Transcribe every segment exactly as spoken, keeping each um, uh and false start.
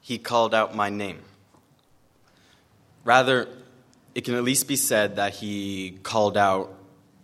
he called out my name. Rather, it can at least be said that he called out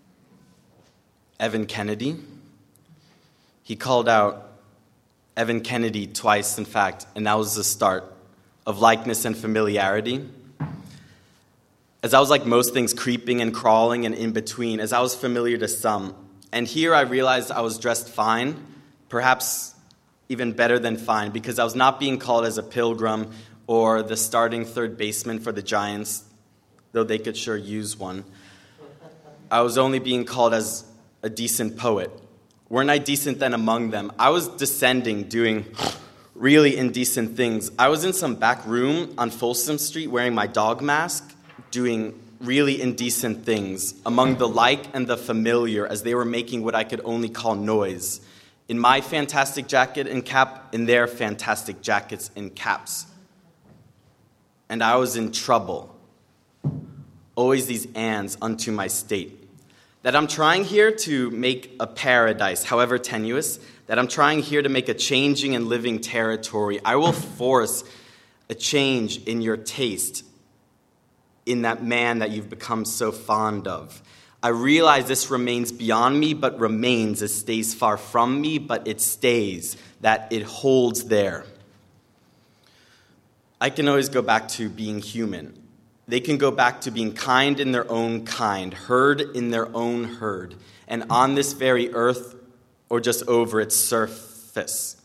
Evan Kennedy. He called out Evan Kennedy twice, in fact, and that was the start of likeness and familiarity. As I was like most things, creeping and crawling and in between, as I was familiar to some. And here I realized I was dressed fine, perhaps even better than fine, because I was not being called as a pilgrim or the starting third baseman for the Giants, though they could sure use one. I was only being called as a decent poet. Weren't I decent then among them? I was descending, doing really indecent things. I was in some back room on Folsom Street wearing my dog mask, doing really indecent things among the like and the familiar as they were making what I could only call noise. In my fantastic jacket and cap, in their fantastic jackets and caps. And I was in trouble. Always these ands unto my state. That I'm trying here to make a paradise, however tenuous, that I'm trying here to make a changing and living territory. I will force a change in your taste, in that man that you've become so fond of. I realize this remains beyond me, but remains. It stays far from me, but it stays, that it holds there. I can always go back to being human. They can go back to being kind in their own kind, herd in their own herd, and on this very earth or just over its surface.